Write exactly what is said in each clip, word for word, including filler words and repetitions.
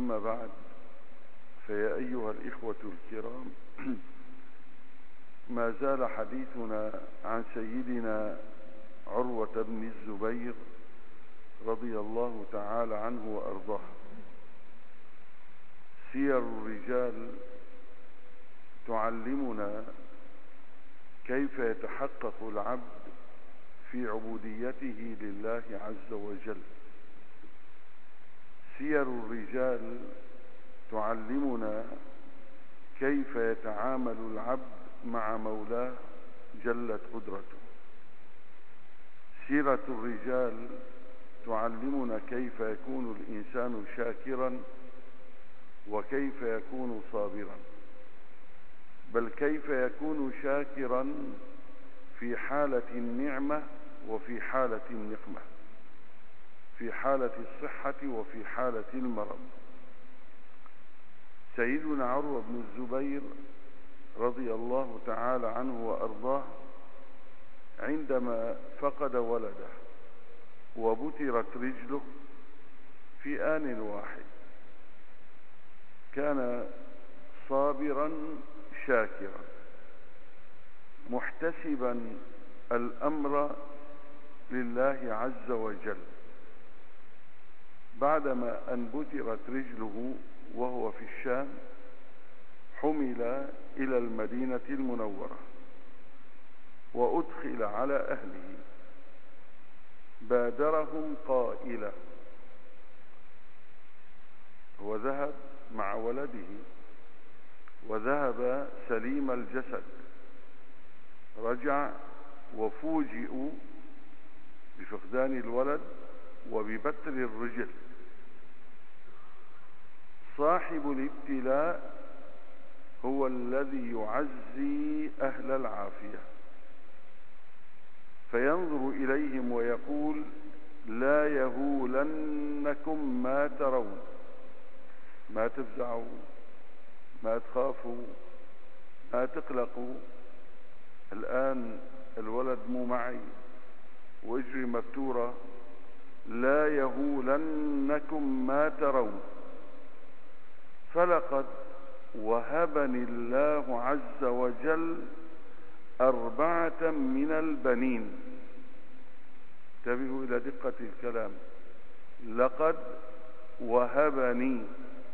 أما بعد، فيا أيها الإخوة الكرام، ما زال حديثنا عن سيدنا عروة بن الزبير رضي الله تعالى عنه وأرضاه. سير الرجال تعلمنا كيف يتحقق العبد في عبوديته لله عز وجل. سير الرجال تعلمنا كيف يتعامل العبد مع مولاه جلت قدرته. سيرة الرجال تعلمنا كيف يكون الإنسان شاكرا وكيف يكون صابرا، بل كيف يكون شاكرا في حالة النعمة وفي حالة النقمة، في حالة الصحة وفي حالة المرض. سيدنا عروة بن الزبير رضي الله تعالى عنه وأرضاه عندما فقد ولده وبترت رجله في آن واحد كان صابرا شاكرا محتسبا الأمر لله عز وجل. بعدما أن بترت رجله وهو في الشام حمل إلى المدينة المنورة وأدخل على أهله. بادرهم قائلا، وذهب مع ولده وذهب سليم الجسد، رجع وفوجئوا بفقدان الولد وببتر الرجل. صاحب الابتلاء هو الذي يعزي أهل العافية، فينظر إليهم ويقول: لا يهولنكم ما ترون، ما تفزعوا، ما تخافوا، ما تقلقوا. الآن الولد مو معي واجري مبتورة. لا يهولنكم ما ترون، فلقد وهبني الله عز وجل أربعة من البنين. انتبهوا إلى دقة الكلام. لقد وهبني،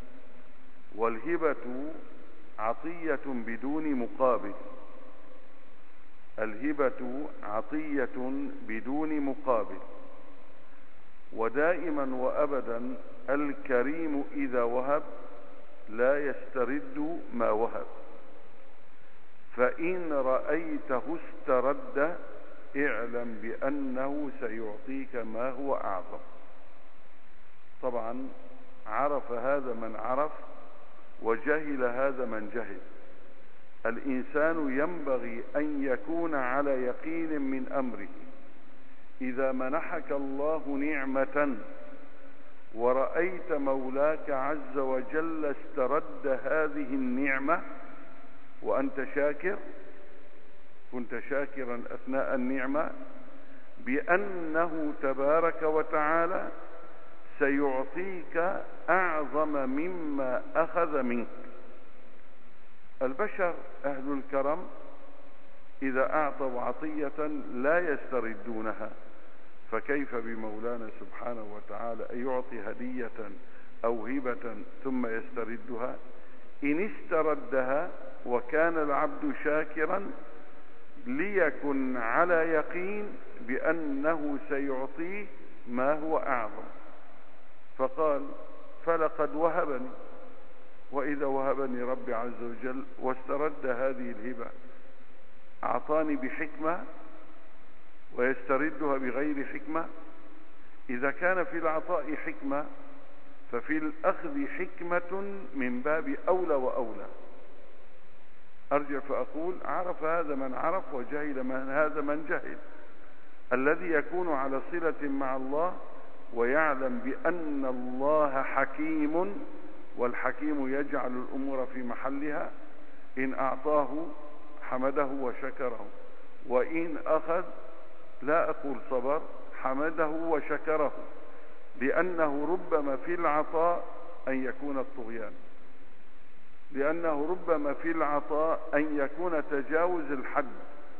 والهبة عطية بدون مقابل. الهبة عطية بدون مقابل، ودائما وأبدا الكريم إذا وهب لا يسترد ما وهب، فإن رأيته استرد اعلم بأنه سيعطيك ما هو أعظم. طبعا عرف هذا من عرف وجهل هذا من جهل. الإنسان ينبغي أن يكون على يقين من أمره. إذا منحك الله نعمة ورأيت مولاك عز وجل استرد هذه النعمة وأنت شاكر، كنت شاكرا أثناء النعمة بأنه تبارك وتعالى سيعطيك أعظم مما أخذ منك. البشر أهل الكرم إذا أعطوا عطية لا يستردونها، فكيف بمولانا سبحانه وتعالى أن يعطي هدية أو هبة ثم يستردها؟ إن استردها وكان العبد شاكرا ليكن على يقين بأنه سيعطيه ما هو أعظم. فقال: فلقد وهبني، وإذا وهبني ربي عز وجل واسترد هذه الهبة أعطاني بحكمة ويستردها بغير حكمة. إذا كان في العطاء حكمة ففي الأخذ حكمة من باب أولى وأولى. أرجع فأقول: عرف هذا من عرف وجهل من هذا من جهل. الذي يكون على صلة مع الله ويعلم بأن الله حكيم، والحكيم يجعل الأمور في محلها، إن أعطاه حمده وشكره، وإن أخذ لا أقول صبر، حمده وشكره، لأنه ربما في العطاء أن يكون الطغيان، لأنه ربما في العطاء أن يكون تجاوز الحد.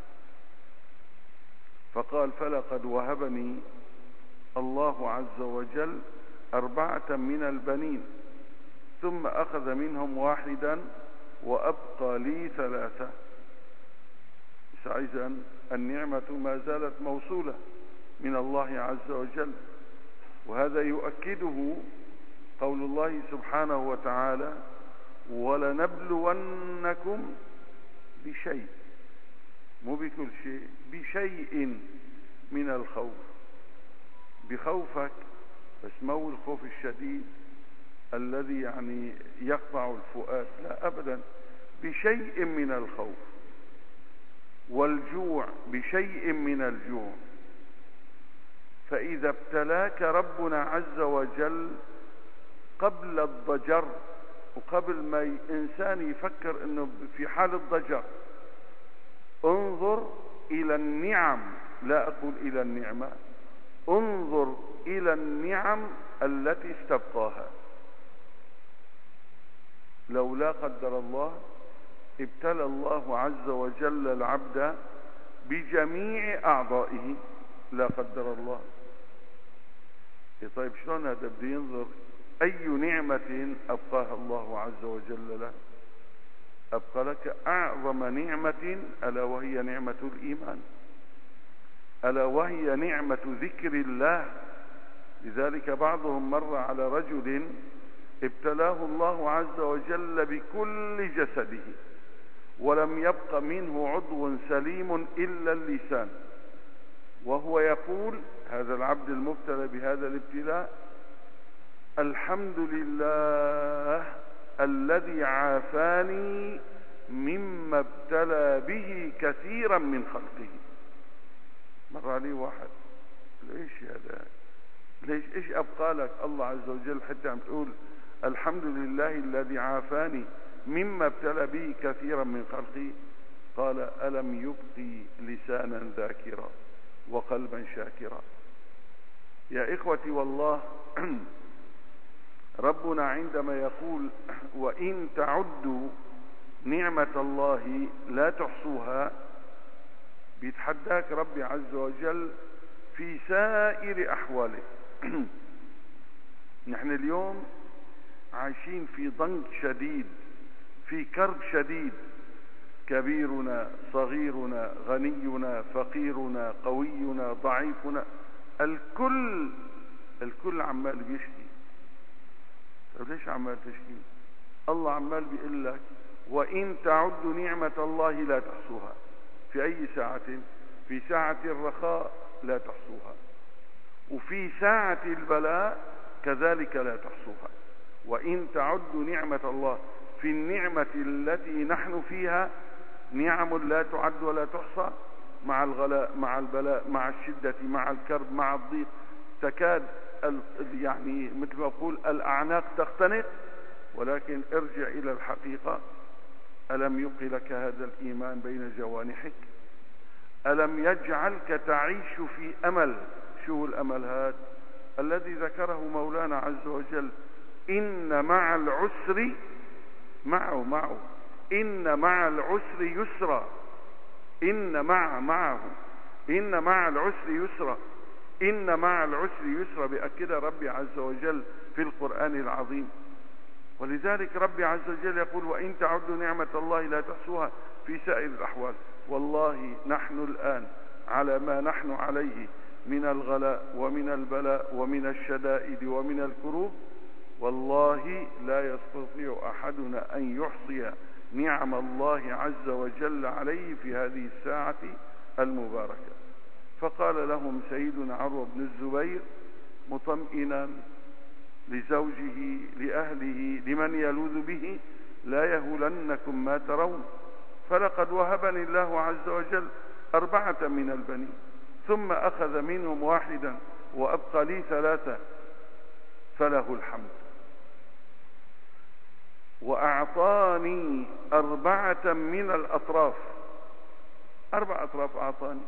فقال فلقد وهبني الله عز وجل أربعة من البنين ثم أخذ منهم واحدا وأبقى لي ثلاثة. إذن النعمة ما زالت موصولة من الله عز وجل، وهذا يؤكده قول الله سبحانه وتعالى ولنبلونكم بشيء، مو بكل شيء، بشيء من الخوف، بخوفك، بس مو الخوف الشديد الذي يعني يقطع الفؤاد، لا أبدا، بشيء من الخوف، والجوع بشيء من الجوع. فإذا ابتلاك ربنا عز وجل قبل الضجر، وقبل ما إنسان يفكر أنه في حال الضجر، انظر إلى النعم، لا أقول إلى النعمة، انظر إلى النعم التي استبقاها. لو لا قدر الله ابتلى الله عز وجل العبد بجميع أعضائه، لا قدر الله. طيب شلون هذا بده ينظر أي نعمة أبقاها الله عز وجل له؟ أبقى لك أعظم نعمة، ألا وهي نعمة الإيمان، ألا وهي نعمة ذكر الله. لذلك بعضهم مر على رجل ابتلاه الله عز وجل بكل جسده ولم يبق منه عضو سليم إلا اللسان، وهو يقول، هذا العبد المبتلى بهذا الابتلاء: الحمد لله الذي عافاني مما ابتلى به كثيرا من خلقه. مر عليه واحد، ليش هذا؟ ليش ايش ابقى لك الله عز وجل حتى عم تقول الحمد لله الذي عافاني مما ابتلى به كثيرا من خلقه؟ قال: ألم يبقي لسانا ذاكرا وقلبا شاكرا. يا إخوتي والله، ربنا عندما يقول وإن تعدوا نعمة الله لا تحصوها، بيتحداك ربي عز وجل في سائر أحواله. نحن اليوم عايشين في ضنك شديد، في كرب شديد، كبيرنا صغيرنا غنينا فقيرنا قوينا ضعيفنا، الكل الكل عمال بيشكي. طيب ليش عمال تشكي؟ الله عمال بيقول لك وإن تعدوا نعمة الله لا تحصوها. في أي ساعة؟ في ساعة الرخاء لا تحصوها، وفي ساعة البلاء كذلك لا تحصوها. وإن تعدوا نعمة الله، في النعمة التي نحن فيها نعم لا تعد ولا تحصى، مع الغلاء مع البلاء مع الشدة مع الكرب مع الضيق تكاد يعني مثل ما أقول الأعناق تختنق. ولكن ارجع إلى الحقيقة: ألم يبق لك هذا الإيمان بين جوانحك؟ ألم يجعلك تعيش في أمل؟ شو الأمل هذا الذي ذكره مولانا عز وجل؟ إن مع العسر معه معه إن مع العسر يسرا. إن مع معه إن مع العسر يسرا إن مع العسر يسرا، بأكدها ربي عز وجل في القرآن العظيم. ولذلك ربي عز وجل يقول وإن تعدوا نعمة الله لا تحصوها في سائر الأحوال. والله نحن الآن على ما نحن عليه من الغلاء ومن البلاء ومن الشدائد ومن الكروب، والله لا يستطيع أحدنا أن يحصي نعم الله عز وجل عليه في هذه الساعة المباركة. فقال لهم سيدنا عروة بن الزبير مطمئنا لزوجه لأهله لمن يلوذ به: لا يهولنكم ما ترون، فلقد وهبني الله عز وجل أربعة من البنين ثم أخذ منهم واحدا وأبقى لي ثلاثة، فله الحمد. وأعطاني أربعة من الأطراف، أربع أطراف أعطاني،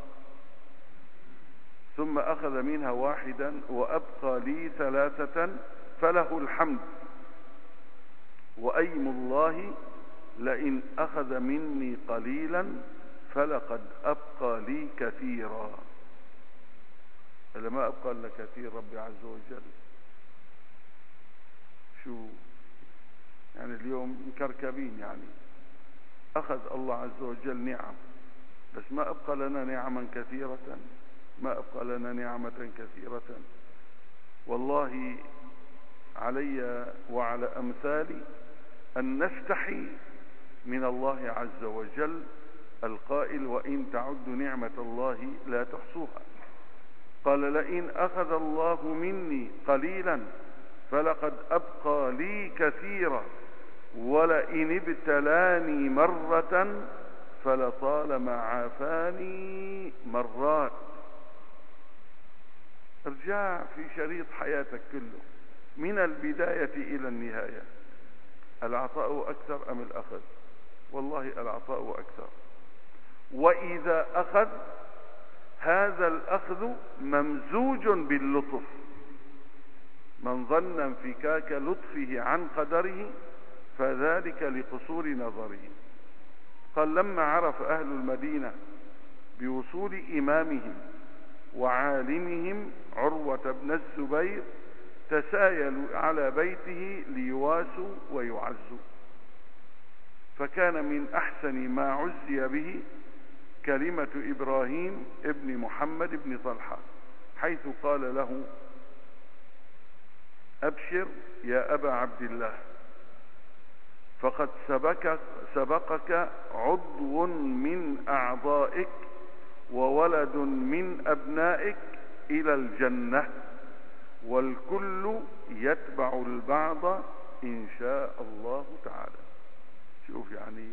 ثم أخذ منها واحدا وأبقى لي ثلاثة، فله الحمد. وأيم الله لئن أخذ مني قليلا فلقد أبقى لي كثيرا. لما أبقى لنا كثير ربي عز وجل، شو يعني اليوم مكركبين، يعني أخذ الله عز وجل نعم، بس ما أبقى لنا نعما كثيرة، ما أبقى لنا نعمة كثيرة. والله علي وعلى أمثالي أن نستحي من الله عز وجل القائل وإن تعدوا نعمة الله لا تحصوها. قال لئن أخذ الله مني قليلا فلقد أبقى لي كثيرا ولئن ابتلاني مرة فلطالما عافاني مرات. ارجع في شريط حياتك كله من البداية إلى النهاية، العطاء أكثر أم الأخذ؟ والله العطاء أكثر. وإذا أخذ هذا الأخذ ممزوج باللطف. من ظن انفكاك لطفه عن قدره فذلك لقصور نظره. قال لما عرف أهل المدينة بوصول إمامهم وعالمهم عروة بن الزبير تسايلوا على بيته ليواسوا ويعزوا. فكان من أحسن ما عزي به كلمة إبراهيم ابن محمد بن طلحة، حيث قال له أبشر يا أبا عبد الله فقد سبقك, سبقك عضو من أعضائك وولد من أبنائك إلى الجنة والكل يتبع البعض إن شاء الله تعالى. شوف يعني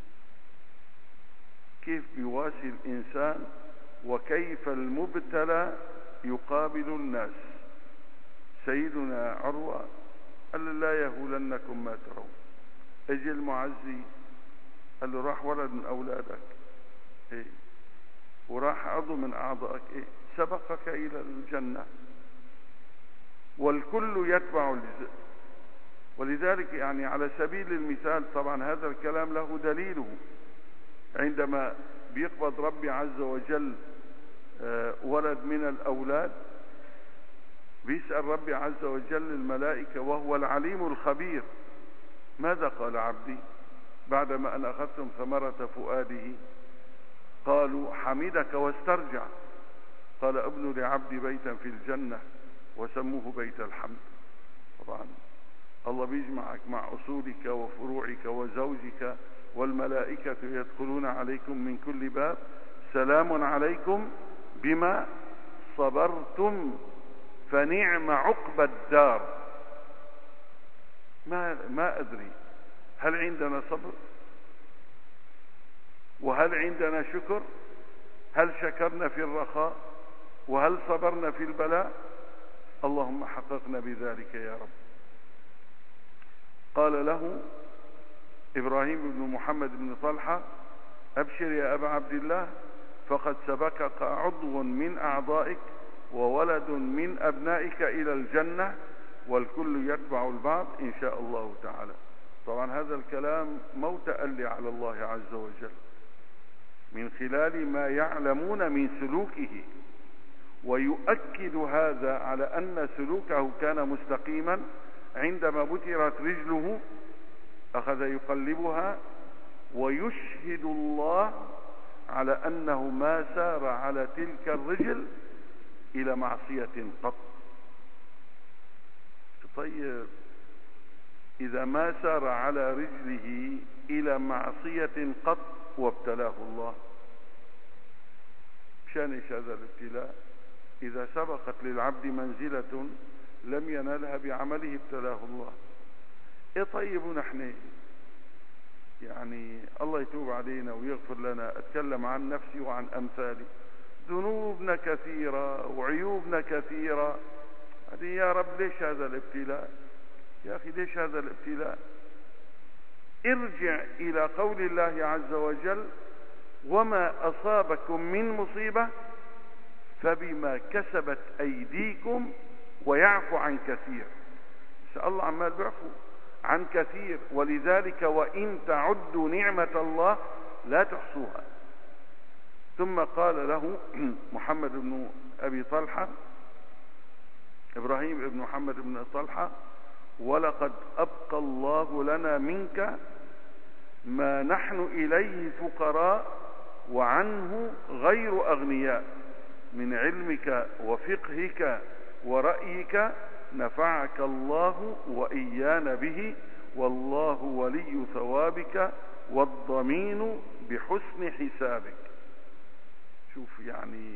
كيف بيواسي الإنسان وكيف المبتلى يقابل الناس. سيدنا عروة قال لا يهولنكم ما ترون. اجي المعزي قال له راح ولد من أولادك إيه؟ وراح عضو من أعضائك إيه؟ سبقك إلى الجنة والكل يتبع الجزء. ولذلك يعني على سبيل المثال، طبعا هذا الكلام له دليله، عندما بيقبض ربي عز وجل ولد من الأولاد بيسأل ربي عز وجل الملائكة وهو العليم الخبير ماذا قال عبدي بعدما أن أخذتم ثمرة فؤاده؟ قالوا حمدك واسترجع. قال ابنوا لعبدي بيتا في الجنة وسموه بيت الحمد. طبعا الله بيجمعك مع أصولك وفروعك وزوجك والملائكة يدخلون عليكم من كل باب سلام عليكم بما صبرتم فنعم عقبى الدار. ما, ما أدري هل عندنا صبر وهل عندنا شكر؟ هل شكرنا في الرخاء وهل صبرنا في البلاء؟ اللهم حققنا بذلك يا رب. قال له إبراهيم بن محمد بن طلحة أبشر يا أبا عبد الله فقد سبقك عضو من أعضائك وولد من أبنائك إلى الجنة والكل يتبع البعض إن شاء الله تعالى. طبعا هذا الكلام مو تألي على الله عز وجل من خلال ما يعلمون من سلوكه، ويؤكد هذا على أن سلوكه كان مستقيما. عندما بترت رجله أخذ يقلبها ويشهد الله على أنه ما سار على تلك الرجل إلى معصية قط. طيب إذا ما سار على رجله إلى معصية قط وابتلاه الله، شانش هذا الابتلاء؟ إذا سبقت للعبد منزلة لم ينالها بعمله ابتلاه الله. إيه طيب نحن يعني الله يتوب علينا ويغفر لنا. أتكلم عن نفسي وعن أمثالي، ذنوبنا كثيرة وعيوبنا كثيرة. هذه يا رب ليش هذا الابتلاء؟ يا أخي ليش هذا الابتلاء؟ ارجع إلى قول الله عز وجل وما أصابكم من مصيبة فبما كسبت أيديكم ويعفو عن كثير. الله عمال بيعفو عن كثير، ولذلك وإن تعدوا نعمة الله لا تحصوها. ثم قال له محمد بن أبي طلحة، إبراهيم بن محمد بن طلحة: ولقد أبقى الله لنا منك ما نحن إليه فقراء وعنه غير أغنياء، من علمك وفقهك ورأيك نفعك الله وإيانا به، والله ولي ثوابك والضمين بحسن حسابك. شوف يعني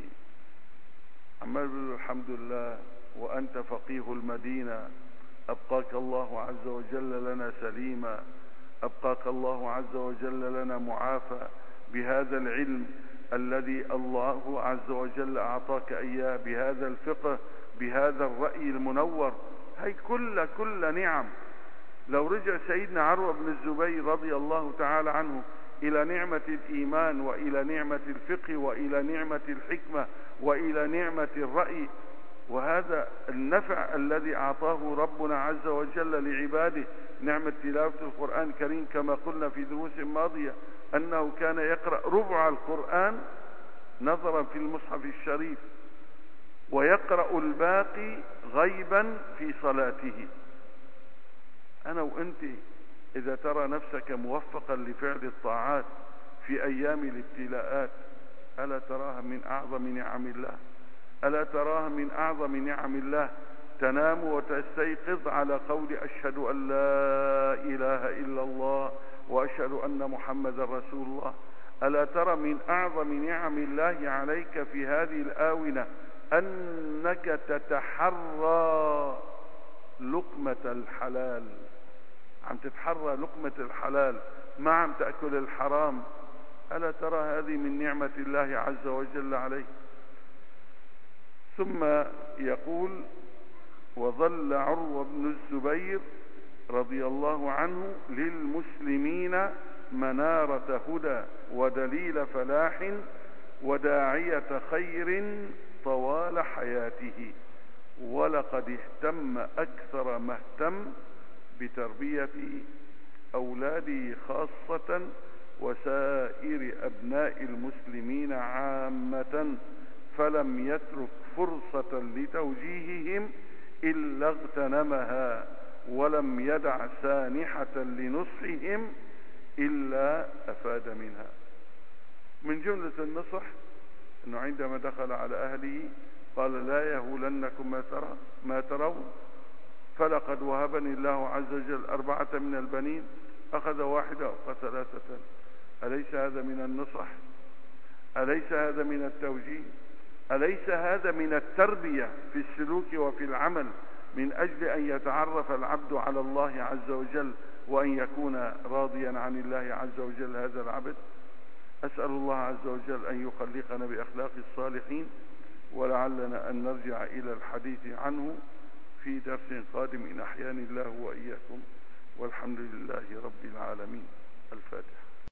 عمال بيقول الحمد لله وأنت فقيه المدينة، أبقاك الله عز وجل لنا سليما، أبقاك الله عز وجل لنا معافى بهذا العلم الذي الله عز وجل أعطاك إياه، بهذا الفقه، بهذا الرأي المنور. هي كل كل نعم. لو رجع سيدنا عروة بن الزبير رضي الله تعالى عنه إلى نعمة الإيمان وإلى نعمة الفقه وإلى نعمة الحكمة وإلى نعمة الرأي، وهذا النفع الذي أعطاه ربنا عز وجل لعباده، نعمة تلاوة القرآن الكريم، كما قلنا في دروس ماضية أنه كان يقرأ ربع القرآن نظرا في المصحف الشريف، ويقرأ الباقي غيبا في صلاته. أنا وأنت إذا ترى نفسك موفقا لفعل الطاعات في أيام الابتلاءات، ألا تراها من أعظم نعم الله؟ ألا تراها من أعظم نعم الله تنام وتستيقظ على قول أشهد أن لا إله إلا الله وأشهد أن محمد رسول الله؟ ألا ترى من أعظم نعم الله عليك في هذه الآونة أنك تتحرى لقمة الحلال، عم تتحرى لقمة الحلال، ما عم تأكل الحرام؟ ألا ترى هذه من نعمة الله عز وجل عليك؟ ثم يقول: وظل عروة بن الزبير رضي الله عنه للمسلمين منارة هدى ودليل فلاح وداعية خير طوال حياته، ولقد اهتم أكثر ما اهتم بتربية أولاده خاصة وسائر أبناء المسلمين عامة، فلم يترك فرصة لتوجيههم إلا اغتنمها، ولم يدع سانحة لنصحهم إلا أفاد منها. من جملة النصح أنه عندما دخل على أهله قال: لا يهولنكم ما ترى ما ترون، فلقد وهبني الله عز وجل أربعة من البنين، أخذ واحدة وأخذ ثلاثة. أليس هذا من النصح؟ أليس هذا من التوجيه؟ أليس هذا من التربية في السلوك وفي العمل، من أجل أن يتعرف العبد على الله عز وجل وأن يكون راضيا عن الله عز وجل هذا العبد؟ أسأل الله عز وجل أن يخلقنا بأخلاق الصالحين، ولعلنا أن نرجع إلى الحديث عنه في درس قادم إن أحياني الله وإياكم، والحمد لله رب العالمين. الفاتحة.